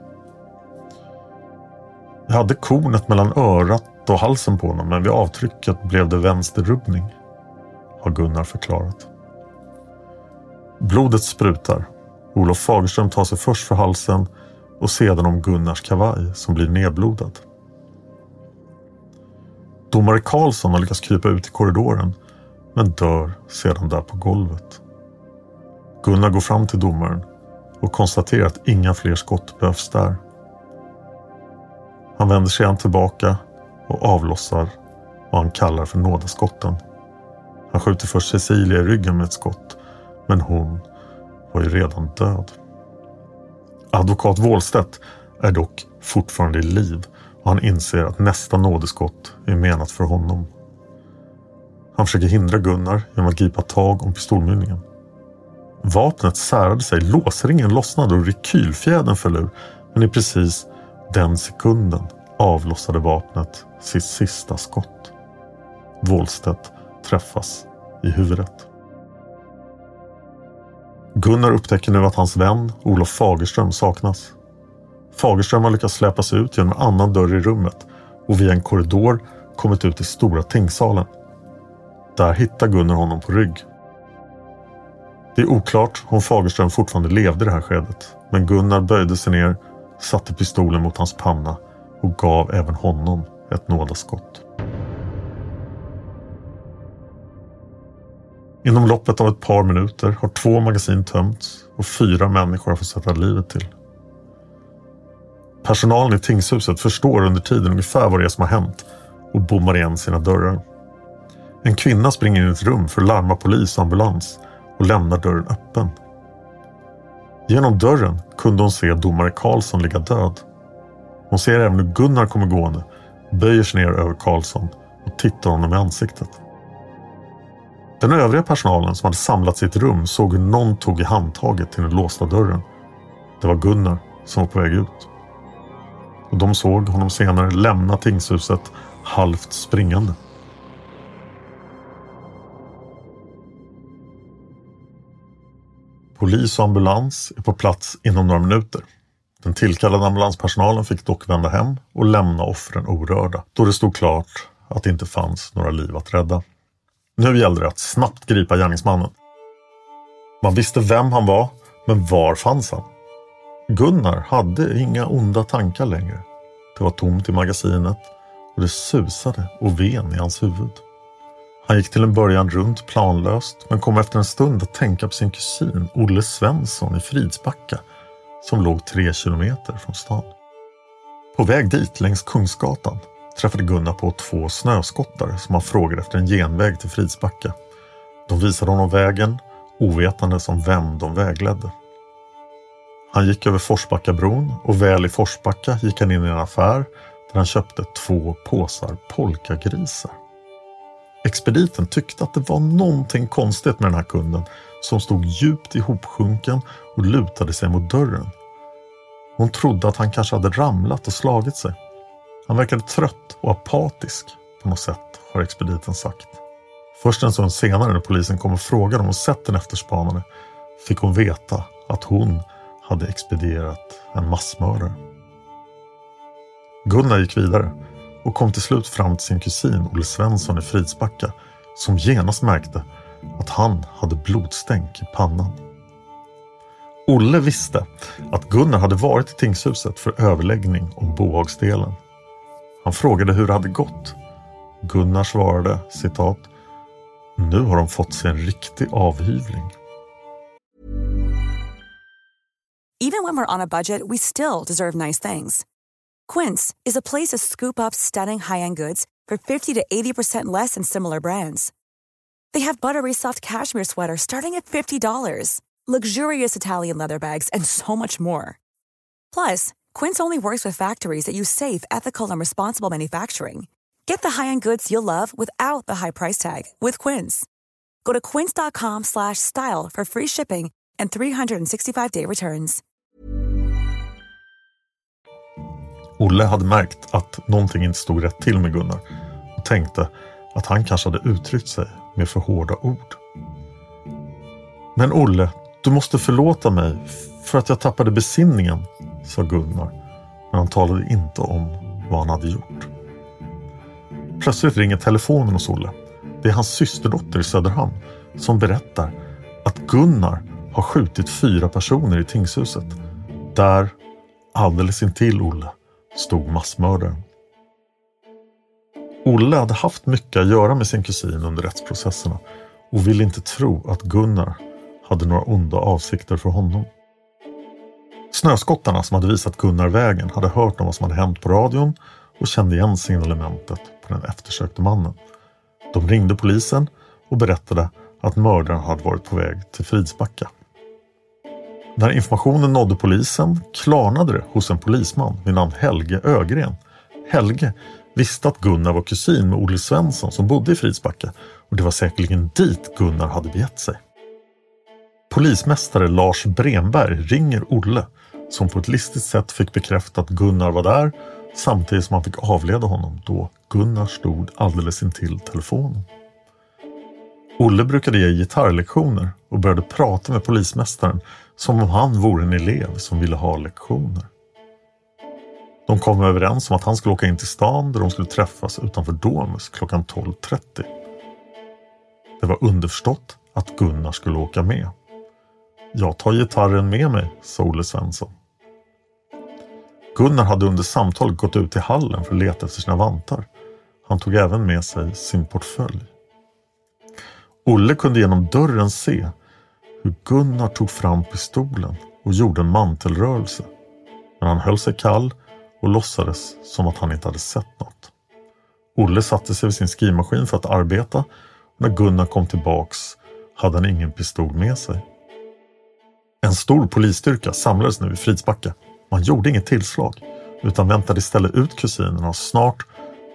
Jag hade kornet mellan örat och halsen på honom, men vid avtrycket blev det vänsterrubbning, har Gunnar förklarat. Blodet sprutar. Olof Fagerström tar sig först för halsen och sedan om Gunnars kavaj som blir nedblodad. Domare Karlsson har lyckats krypa ut i korridoren, men dör sedan där på golvet. Gunnar går fram till domaren och konstaterar att inga fler skott behövs där. Han vänder sig igen tillbaka och avlossar vad han kallar för nådaskotten. Han skjuter först Cecilia i ryggen med ett skott, men hon var ju redan död. Advokat Wåhlstedt är dock fortfarande i liv och han inser att nästa nådeskott är menat för honom. Han försöker hindra Gunnar genom att gripa tag om pistolmynningen. Vapnet särade sig, låsringen lossnade och rekylfjädern föll ur, men i precis den sekunden avlossade vapnet sitt sista skott. Wåhlstedt träffas i huvudet. Gunnar upptäcker nu att hans vän Olof Fagerström saknas. Fagerström har lyckats släpas ut genom en annan dörr i rummet och via en korridor kommit ut i stora tingssalen. Där hittar Gunnar honom på rygg. Det är oklart om Fagerström fortfarande levde i det här skedet, men Gunnar böjde sig ner, satte pistolen mot hans panna och gav även honom ett nådaskott. Inom loppet av ett par minuter har två magasin tömts och fyra människor har fått sätta livet till. Personalen i tingshuset förstår under tiden ungefär vad det är som har hänt och bommar igen sina dörrar. En kvinna springer in i ett rum för att larma polis och ambulans och lämnar dörren öppen. Genom dörren kunde hon se domare Karlsson ligga död. Hon ser även hur Gunnar kommer gående, böjer sig ner över Karlsson och tittar honom i ansiktet. Den övriga personalen som hade samlats i ett rum såg hur någon tog i handtaget till den låsta dörren. Det var Gunnar som var på väg ut. Och de såg honom senare lämna tingshuset halvt springande. Polis och ambulans är på plats inom några minuter. Den tillkallade ambulanspersonalen fick dock vända hem och lämna offren orörda, då det stod klart att det inte fanns några liv att rädda. Nu gällde det att snabbt gripa gärningsmannen. Man visste vem han var, men var fanns han? Gunnar hade inga onda tankar längre. Det var tomt i magasinet och det susade och ven i hans huvud. Han gick till en början runt planlöst, men kom efter en stund att tänka på sin kusin Olle Svensson i Fridsbacka som låg tre kilometer från stan. På väg dit längs Kungsgatan träffade Gunnar på två snöskottare som han frågade efter en genväg till Fridsbacka. De visade honom vägen, ovetande som vem de vägledde. Han gick över Forsbackabron och väl i Forsbacka gick han in i en affär där han köpte två påsar polkagrisar. Expediten tyckte att det var någonting konstigt med den här kunden som stod djupt ihopsjunken och lutade sig mot dörren. Hon trodde att han kanske hade ramlat och slagit sig. Han verkade trött och apatisk på något sätt, har expediten sagt. Först en stund senare när polisen kom och frågade om hon sett den efterspanade fick hon veta att hon hade expedierat en massmördare. Gunnar gick vidare och kom till slut fram till sin kusin Olle Svensson i Fridsbacka som genast märkte att han hade blodstänk i pannan. Olle visste att Gunnar hade varit i tingshuset för överläggning om bohagsdelen. Han frågade hur det hade gått. Gunnar svarade, citat, nu har de fått sig en riktig avhyvling. Even when we're on a budget, we still deserve nice things. Quince is a place to scoop up stunning high-end goods for fifty to eighty percent less than similar brands. They have buttery soft cashmere sweaters starting at fifty dollars, luxurious Italian leather bags, and so much more. Plus, Quince only works with factories that use safe, ethical, and responsible manufacturing. Get the high-end goods you'll love without the high price tag with Quince. Go to quince.com slash style for free shipping and three sixty-five day returns. Olle hade märkt att någonting inte stod rätt till med Gunnar och tänkte att han kanske hade uttryckt sig med för hårda ord. Men Olle, du måste förlåta mig för att jag tappade besinningen, sa Gunnar, men han talade inte om vad han hade gjort. Plötsligt ringer telefonen hos Olle. Det är hans systerdotter i Söderhamn som berättar att Gunnar har skjutit fyra personer i tingshuset. Där, alldeles intill Olle, stod massmördaren. Olle hade haft mycket att göra med sin kusin under rättsprocesserna och ville inte tro att Gunnar hade några onda avsikter för honom. Snöskottarna som hade visat Gunnar vägen hade hört om vad som hade hänt på radion och kände igen signalementet på den eftersökte mannen. De ringde polisen och berättade att mördaren hade varit på väg till Fridsbacka. När informationen nådde polisen klarnade det hos en polisman vid namn Helge Ögren. Helge visste att Gunnar var kusin med Olle Svensson som bodde i Fridsbacka och det var säkerligen dit Gunnar hade begett sig. Polismästare Lars Bremberg ringer Olle som på ett listigt sätt fick bekräfta att Gunnar var där samtidigt som han fick avleda honom då Gunnar stod alldeles intill telefonen. Olle brukade ge gitarrlektioner och började prata med polismästaren som om han vore en elev som ville ha lektioner. De kom överens om att han skulle åka in till stan där de skulle träffas utanför Domus klockan tolv trettio. Det var underförstått att Gunnar skulle åka med. Jag tar gitarren med mig, sa Olle Svensson. Gunnar hade under samtalet gått ut i hallen för att leta efter sina vantar. Han tog även med sig sin portfölj. Olle kunde genom dörren se hur Gunnar tog fram pistolen och gjorde en mantelrörelse. Men han höll sig kall och låtsades som att han inte hade sett något. Olle satte sig vid sin skrivmaskin för att arbeta och när Gunnar kom tillbaks hade han ingen pistol med sig. En stor polisstyrka samlades nu i Fridsbacka. Man gjorde inget tillslag utan väntade istället ut kusinerna och snart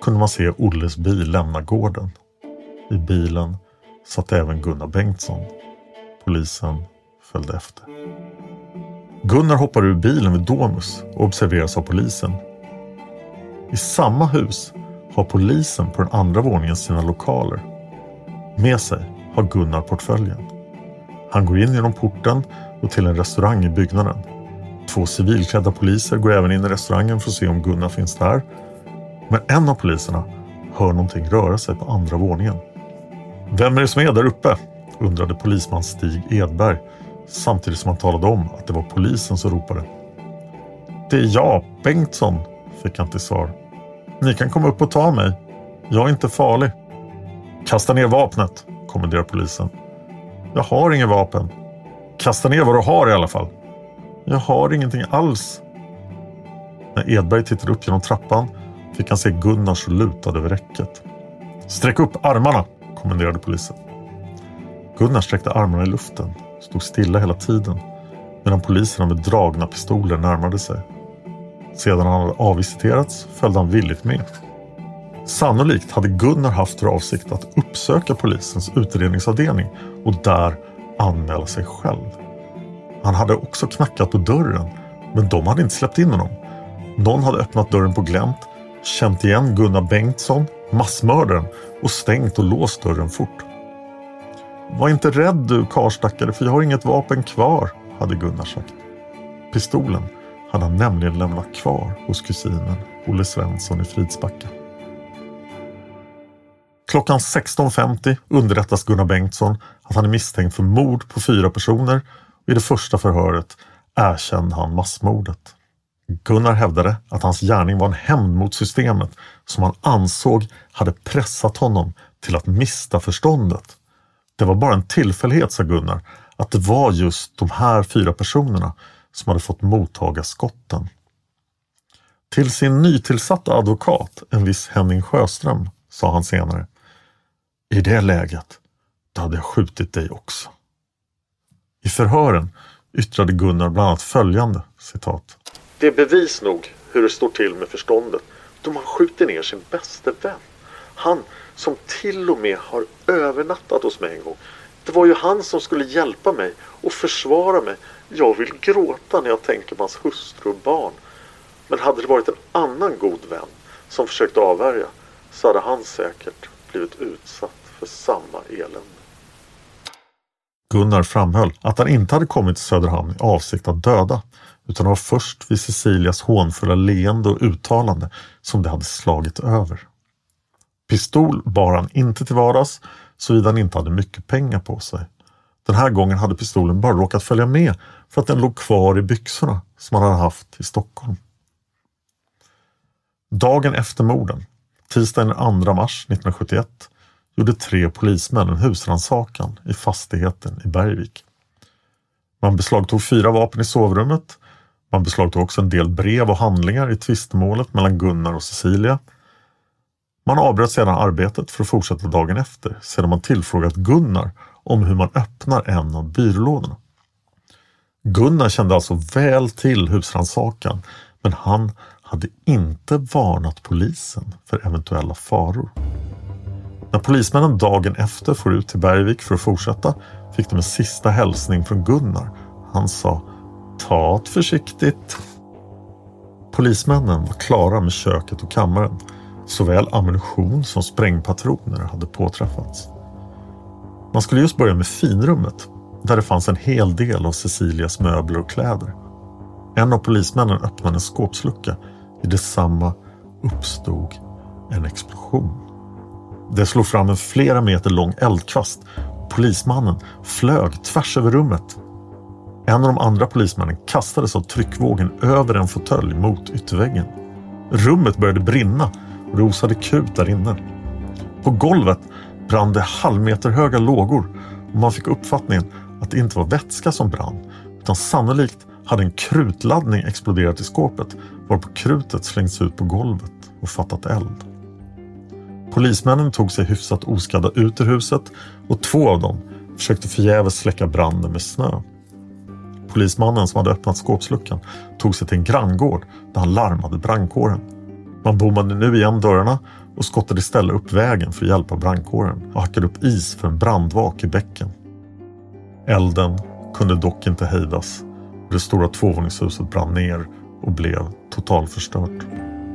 kunde man se Olles bil lämna gården. I bilen satt även Gunnar Bengtsson. Polisen följde efter. Gunnar hoppar ur bilen vid Domus och observeras av polisen. I samma hus har polisen på den andra våningen sina lokaler. Med sig har Gunnar portföljen. Han går in genom porten och till en restaurang i byggnaden. Två civilklädda poliser går även in i restaurangen för att se om Gunnar finns där. Men en av poliserna hör någonting röra sig på andra våningen. Vem är det som är där uppe? Undrade polisman Stig Edberg, samtidigt som han talade om att det var polisen som ropade. Det är jag, Bengtsson, fick han till svar. Ni kan komma upp och ta mig. Jag är inte farlig. Kasta ner vapnet, kommenderar polisen. Jag har ingen vapen. Kasta ner vad du har i alla fall. Jag har ingenting alls. När Edberg tittade upp genom trappan fick han se Gunnar så lutad över räcket. Sträck upp armarna, kommenderade polisen. Gunnar sträckte armarna i luften, stod stilla hela tiden, medan poliserna med dragna pistoler närmade sig. Sedan han hade avvisiterats följde han villigt med. Sannolikt hade Gunnar haft för avsikt att uppsöka polisens utredningsavdelning och där anmäla sig själv. Han hade också knackat på dörren, men de hade inte släppt in honom. Någon hade öppnat dörren på glänt, känt igen Gunnar Bengtsson, massmördaren, och stängt och låst dörren fort. Var inte rädd du, karlstackare, för jag har inget vapen kvar, hade Gunnar sagt. Pistolen hade han nämligen lämnat kvar hos kusinen Olle Svensson i Fridsbacka. Klockan sexton femtio underrättas Gunnar Bengtsson att han är misstänkt för mord på fyra personer, och i det första förhöret erkände han massmordet. Gunnar hävdade att hans gärning var en hämnd mot systemet som han ansåg hade pressat honom till att mista förståndet. Det var bara en tillfällighet, sa Gunnar, att det var just de här fyra personerna som hade fått mottaga skotten. Till sin nytillsatta advokat, en viss Henning Sjöström, sa han senare. I det läget, då hade jag skjutit dig också. I förhören yttrade Gunnar bland annat följande, citat. Det är bevis nog hur det står till med förståndet då man skjuter ner sin bästa vän. Han som till och med har övernattat hos mig en gång. Det var ju han som skulle hjälpa mig och försvara mig. Jag vill gråta när jag tänker på hans hustru och barn. Men hade det varit en annan god vän som försökte avvärja, så hade han säkert blivit utsatt för samma elände. Gunnar framhöll att han inte hade kommit till Söderhamn i avsikt att döda, utan var först vid Cecilias hånfulla leende och uttalande som det hade slagit över. Pistol bar han inte till vardags, såvida han inte hade mycket pengar på sig. Den här gången hade pistolen bara råkat följa med för att den låg kvar i byxorna som han hade haft i Stockholm. Dagen efter morden, tisdagen den andra mars nittonhundrasjuttioett, gjorde tre polismän en husrannsakan i fastigheten i Bergvik. Man beslagtog fyra vapen i sovrummet. Man beslagtog också en del brev och handlingar i tvistemålet mellan Gunnar och Cecilia. Man avbröt sedan arbetet för att fortsätta dagen efter, sedan man tillfrågat Gunnar om hur man öppnar en av byrålådorna. Gunnar kände alltså väl till husrannsakan, men han hade inte varnat polisen för eventuella faror. När polismännen dagen efter får ut till Bergvik för att fortsätta fick de en sista hälsning från Gunnar. Han sa, ta det försiktigt. Polismännen var klara med köket och kammaren. Såväl ammunition som sprängpatroner hade påträffats. Man skulle just börja med finrummet, där det fanns en hel del av Cecilias möbler och kläder. En av polismännen öppnade en skåpslucka. I detsamma uppstod en explosion. Det slog fram en flera meter lång eldkvast. Polismannen flög tvärs över rummet. En av de andra polismännen kastades av tryckvågen över en fåtölj mot ytterväggen. Rummet började brinna och det osade krut där inne. På golvet brann det halvmeter höga lågor och man fick uppfattningen att det inte var vätska som brann, utan sannolikt hade en krutladdning exploderat i skåpet, varpå krutet slängts ut på golvet och fattat eld. Polismännen tog sig hyfsat oskadda ut ur huset och två av dem försökte förgäves släcka branden med snö. Polismannen som hade öppnat skåpsluckan tog sig till en granngård där han larmade brandkåren. Man bommade nu igen dörrarna och skottade istället upp vägen för att hjälpa brandkåren och hackade upp is för en brandvak i bäcken. Elden kunde dock inte hejdas och det stora tvåvåningshuset brann ner och blev totalförstört.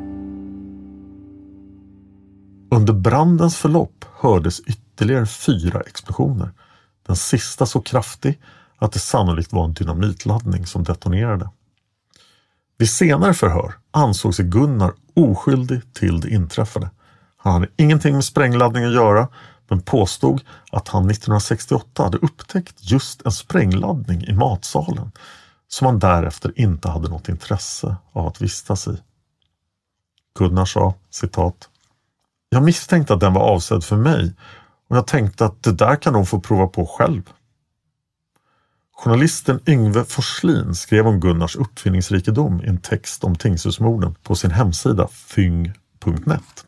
Under brandens förlopp hördes ytterligare fyra explosioner. Den sista så kraftig att det sannolikt var en dynamitladdning som detonerade. Vid senare förhör ansåg sig Gunnar oskyldig till det inträffade. Han hade ingenting med sprängladdning att göra, men påstod att han nittonhundrasextioåtta hade upptäckt just en sprängladdning i matsalen som han därefter inte hade något intresse av att vistas i. Gunnar sa, citat: "Jag misstänkte att den var avsedd för mig och jag tänkte att det där kan de få prova på själv." Journalisten Yngve Forslin skrev om Gunnars uppfinningsrikedom i en text om Tingshusmorden på sin hemsida fyng punkt net.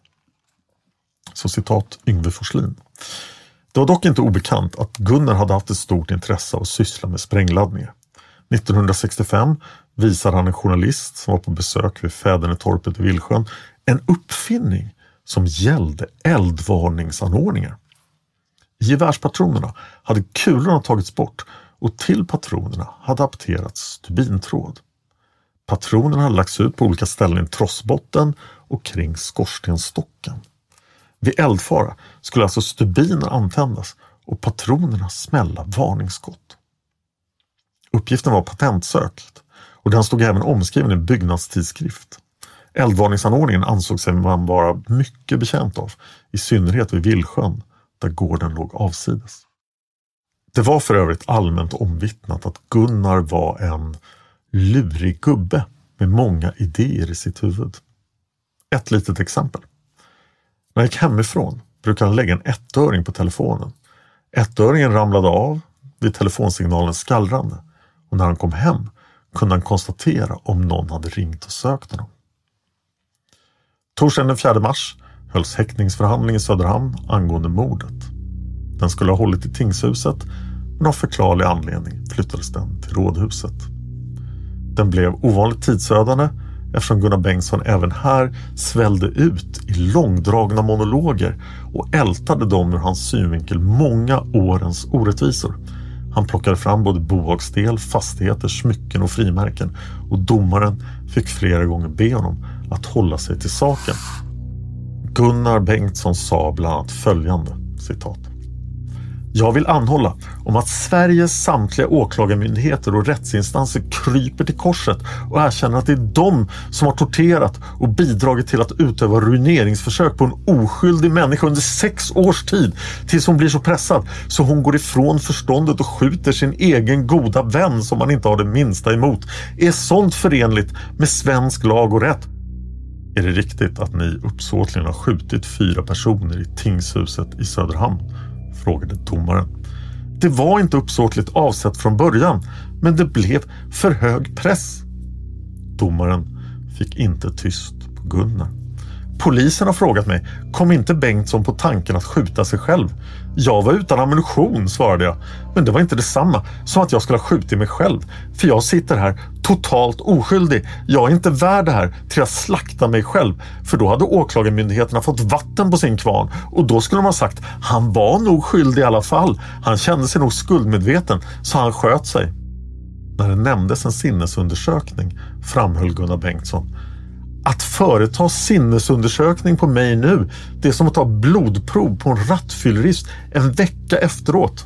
Så citat Yngve Forslin. Det var dock inte obekant att Gunnar hade haft ett stort intresse av att syssla med sprängladdningar. nittonhundrasextiofem visade han en journalist som var på besök vid Fädernetorpet i Vilsjön en uppfinning som gällde eldvarningsanordningar. I gevärspatronerna hade kulorna tagits bort och till patronerna hade apterats stubintråd. Patronerna hade lagts ut på olika ställen i trossbotten och kring skorstenstocken. Vid eldfara skulle alltså stubiner antändas och patronerna smälla varningsskott. Uppgiften var patentsökt och den stod även omskriven i en byggnadstidskrift. Eldvarningsanordningen ansåg sig man vara mycket bekänt av, i synnerhet vid Vilsjön där gården låg avsides. Det var för övrigt allmänt omvittnat att Gunnar var en lurig gubbe med många idéer i sitt huvud. Ett litet exempel. När han gick hemifrån brukade han lägga en ettöring på telefonen. Ettöringen ramlade av vid telefonsignalens skallrande och när han kom hem kunde han konstatera om någon hade ringt och sökt honom. Torsdagen den fjärde mars hölls häktningsförhandling i Söderhamn angående mordet. Den skulle ha hållit i tingshuset, men av förklarlig anledning flyttades den till rådhuset. Den blev ovanligt tidsödande eftersom Gunnar Bengtsson även här svällde ut i långdragna monologer och ältade dem ur hans synvinkel många årens orättvisor. Han plockade fram både bohagsdel, fastigheter, smycken och frimärken och domaren fick flera gånger be honom att hålla sig till saken. Gunnar Bengtsson sa bland annat följande, citat: "Jag vill anhålla om att Sveriges samtliga åklagarmyndigheter och rättsinstanser kryper till korset och erkänner att det är de som har torterat och bidragit till att utöva ruineringsförsök på en oskyldig människa under sex års tid tills hon blir så pressad så hon går ifrån förståndet och skjuter sin egen goda vän som man inte har det minsta emot. Är sånt förenligt med svensk lag och rätt? Är det riktigt att ni uppsåtligen har skjutit fyra personer i tingshuset i Söderhamn?" frågade domaren. "Det var inte uppsåtligt avsett från början, men det blev för hög press." Domaren fick inte tyst på Gunnar. "Polisen har frågat mig, kom inte Bengtsson på tanken att skjuta sig själv? Jag var utan ammunition", svarade jag. "Men det var inte detsamma som att jag skulle ha skjutit mig själv. För jag sitter här totalt oskyldig. Jag är inte värd det här till att slakta mig själv. För då hade åklagarmyndigheterna fått vatten på sin kvarn. Och då skulle de ha sagt, han var nog skyldig i alla fall. Han kände sig nog skuldmedveten, så han sköt sig." När det nämndes en sinnesundersökning framhöll Gunnar Bengtsson: "Att företa sinnesundersökning på mig nu, det är som att ta blodprov på en rattfyllerist en vecka efteråt."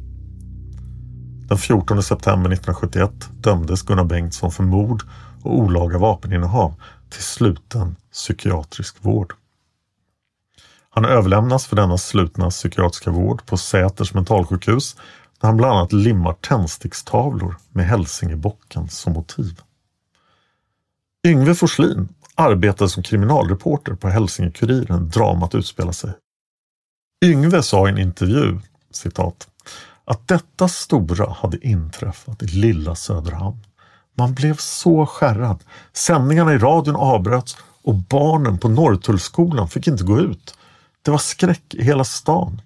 Den fjortonde september nittonhundrasjuttioett dömdes Gunnar Bengtsson för mord och olaga vapeninnehav till sluten psykiatrisk vård. Han överlämnas för denna slutna psykiatriska vård på Säters mentalsjukhus där han bland annat limmar tändstickstavlor med Hälsingebocken som motiv. Yngve Forslin arbetade som kriminalreporter på Hälsingekuriren dramat utspelar sig. Yngve sa i en intervju, citat, att detta stora hade inträffat i lilla Söderhamn. Man blev så skärrad. Sändningarna i radion avbröts och barnen på Norrtullskolan fick inte gå ut. Det var skräck i hela stan.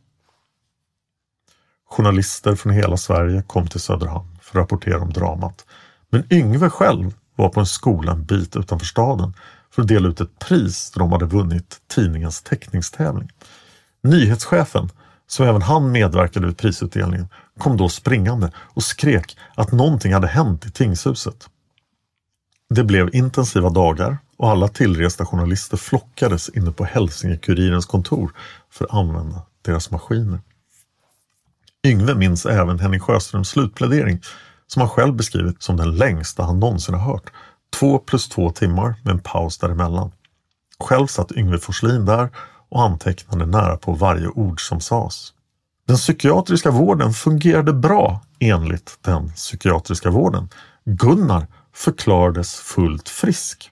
Journalister från hela Sverige kom till Söderhamn för att rapportera om dramat. Men Yngve själv var på en skola en bit utanför staden för att dela ut ett pris då de hade vunnit tidningens teckningstävling. Nyhetschefen, som även han medverkade vid prisutdelningen, kom då springande och skrek att någonting hade hänt i tingshuset. Det blev intensiva dagar och alla tillresta journalister flockades inne på Hälsingekurirens kontor för att använda deras maskiner. Yngve minns även Henning Sjöströms slutplädering som han själv beskrivit som den längsta han någonsin har hört. Två plus två timmar med en paus däremellan. Själv satt Yngve Forslin där och antecknade nära på varje ord som sades. Den psykiatriska vården fungerade bra enligt den psykiatriska vården. Gunnar förklarades fullt frisk.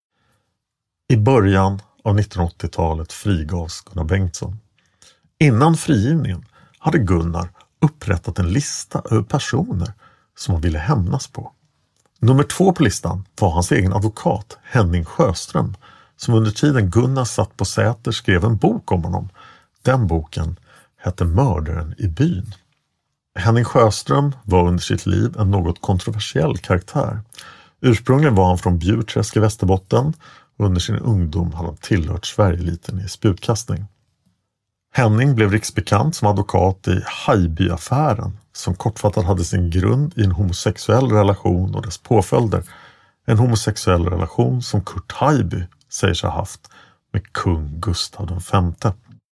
I början av nittonhundraåttiotalet frigavs Gunnar Bengtsson. Innan frigivningen hade Gunnar upprättat en lista över personer som han ville hämnas på. Nummer två på listan var hans egen advokat Henning Sjöström, som under tiden Gunnar satt på Säter skrev en bok om honom. Den boken hette Mördaren i byn. Henning Sjöström var under sitt liv en något kontroversiell karaktär. Ursprungligen var han från Bjurträsk i Västerbotten och under sin ungdom hade han tillhört Sverigeliten i spjutkastning. Henning blev riksbekant som advokat i Haijby-affären som kortfattat hade sin grund i en homosexuell relation och dess påföljder. En homosexuell relation som Kurt Haijby säger sig ha haft med kung Gustav den femte.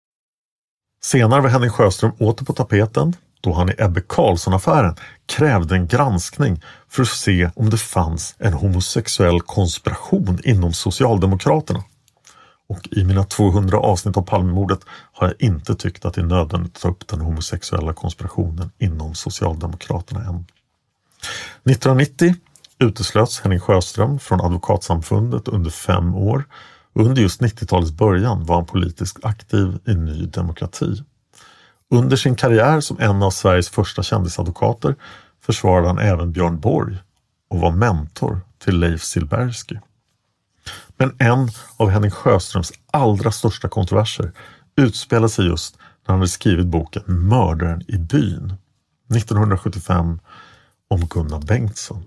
Senare var Henning Sjöström åter på tapeten då han i Ebbe Carlsson-affären krävde en granskning för att se om det fanns en homosexuell konspiration inom Socialdemokraterna. Och i mina tvåhundra avsnitt av Palmemordet har jag inte tyckt att det är nödvändigt att ta upp den homosexuella konspirationen inom Socialdemokraterna än. nittonhundranittio uteslöts Henning Sjöström från advokatsamfundet under fem år. Under just nittiotalets början var han politiskt aktiv i Ny Demokrati. Under sin karriär som en av Sveriges första kändisadvokater försvarade han även Björn Borg och var mentor till Leif Silbersky. Men en av Henning Sjöströms allra största kontroverser utspelade sig just när han hade skrivit boken Mördaren i byn nittonhundrasjuttiofem om Gunnar Bengtsson.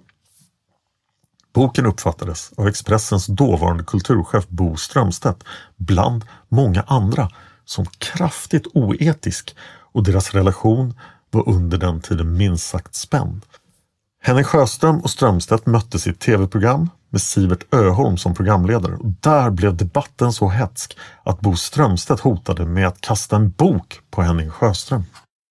Boken uppfattades av Expressens dåvarande kulturchef Bo Strömstedt bland många andra som kraftigt oetisk och deras relation var under den tiden minst sagt spänd. Henning Sjöström och Strömstedt möttes i ett tv-program med Sivert Öholm som programledare och där blev debatten så hetsk att Bo Strömstedt hotade med att kasta en bok på Henning Sjöström.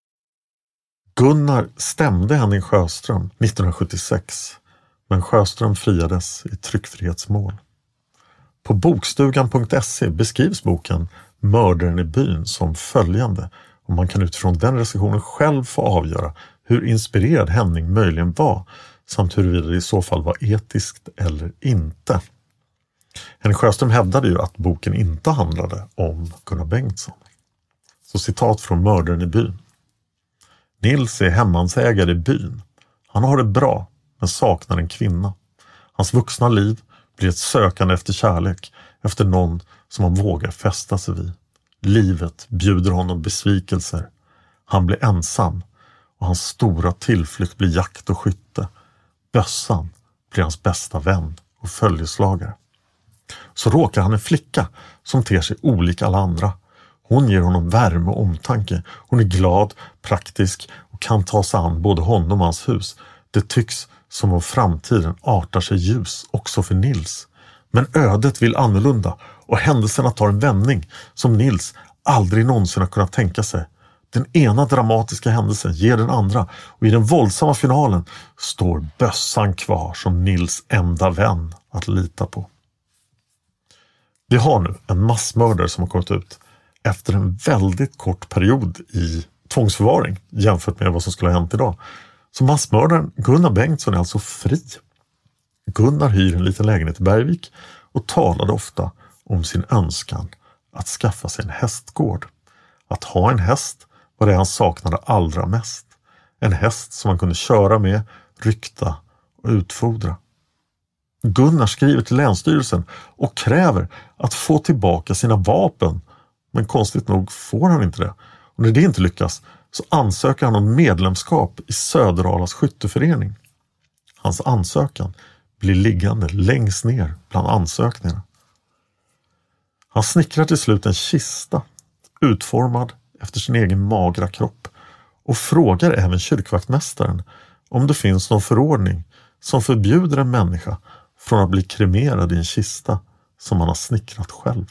Gunnar stämde Henning Sjöström nittonhundrasjuttiosex men Sjöström friades i tryckfrihetsmål. På bokstugan punkt se beskrivs boken Mördaren i byn som följande och man kan utifrån den recensionen själv få avgöra hur inspirerad Henning möjligen var samt huruvida det i så fall var etiskt eller inte. Henning Sjöström hävdade ju att boken inte handlade om Gunnar Bengtsson. Så citat från Mördaren i byn. Nils är hemmansägare i byn. Han har det bra men saknar en kvinna. Hans vuxna liv blir ett sökande efter kärlek, efter någon som han vågar fästa sig vid. Livet bjuder honom besvikelser. Han blir ensam och hans stora tillflykt blir jakt och skytte. Bössan blir hans bästa vän och följeslagare. Så råkar han en flicka som ter sig olik alla andra. Hon ger honom värme och omtanke. Hon är glad, praktisk och kan ta sig an både honom och hans hus. Det tycks som om framtiden artar sig ljus också för Nils. Men ödet vill annorlunda och händelserna tar en vändning som Nils aldrig någonsin har kunnat tänka sig. Den ena dramatiska händelsen ger den andra och i den våldsamma finalen står bössan kvar som Nils enda vän att lita på. Vi har nu en massmördare som har kommit ut efter en väldigt kort period i tvångsförvaring jämfört med vad som skulle ha hänt idag. Så massmördaren Gunnar Bengtsson är alltså fri. Gunnar hyr en liten lägenhet i Bergvik och talade ofta om sin önskan att skaffa sig en hästgård. Att ha en häst var det han saknade allra mest. En häst som han kunde köra med, rykta och utfodra. Gunnar skriver till Länsstyrelsen och kräver att få tillbaka sina vapen. Men konstigt nog får han inte det. Och när det inte lyckas så ansöker han om medlemskap i Söderalas skytteförening. Hans ansökan blir liggande längst ner bland ansökningarna. Han snickrar till slut en kista utformad efter sin egen magra kropp och frågar även kyrkvaktmästaren om det finns någon förordning som förbjuder en människa från att bli kremerad i en kista som han har snickrat själv.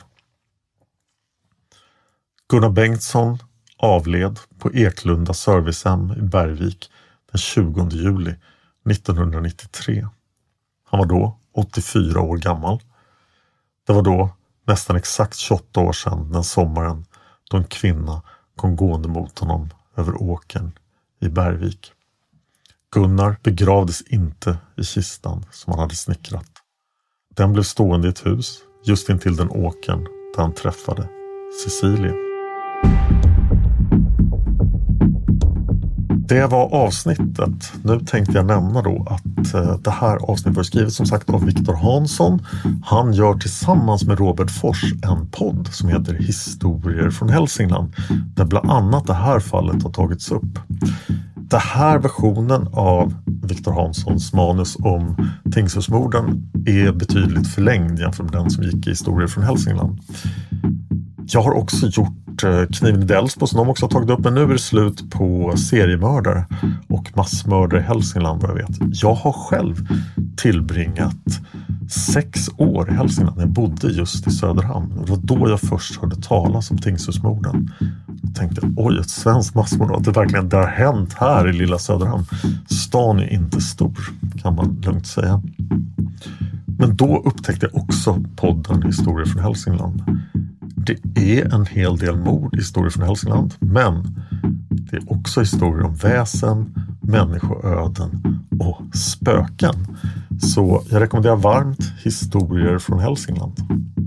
Gunnar Bengtsson avled på Eklunda servicehem i Bergvik den tjugonde juli nittonhundranittiotre. Han var då åttiofyra år gammal. Det var då nästan exakt tjugoåtta år sedan den sommaren då en kvinna kom gående mot honom över åkern i Bergvik. Gunnar begravdes inte i kistan som han hade snickrat. Den blev stående i ett hus just intill den åkern där han träffade Cecilia. Det var avsnittet. Nu tänkte jag nämna då att eh, det här avsnittet var skrivet som sagt av Viktor Hansson. Han gör tillsammans med Robert Fors en podd som heter Historier från Hälsingland, där bland annat det här fallet har tagits upp. Den här versionen av Viktor Hanssons manus om Tingshusmorden är betydligt förlängd jämfört med den som gick i Historier från Hälsingland. Jag har också gjort Kniven i Delsbo som de också har tagit upp, men nu är det slut på seriemördare och massmördare i Hälsingland vad jag vet. Jag har själv tillbringat sex år i Hälsingland. Jag bodde just i Söderhamn. Det var då jag först hörde talas om Tingshusmorden. Jag tänkte, oj, ett svenskt massmord, att det verkligen det har hänt här i lilla Söderhamn. Stan är inte stor, kan man lugnt säga. Men då upptäckte jag också podden Historier från Hälsingland. Det är en hel del mord i Historier från Hälsingland, men det är också historier om väsen, människoöden och spöken. Så jag rekommenderar varmt Historier från Hälsingland.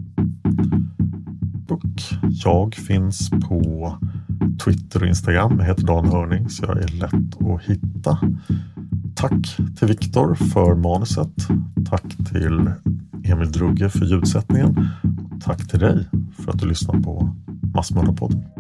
Och jag finns på Twitter och Instagram. Jag heter Dan Hörning, så jag är lätt att hitta. Tack till Viktor för manuset. Tack till Emil Drugge för ljudsättningen. Tack till dig för att du lyssnar på Massmördarpodden.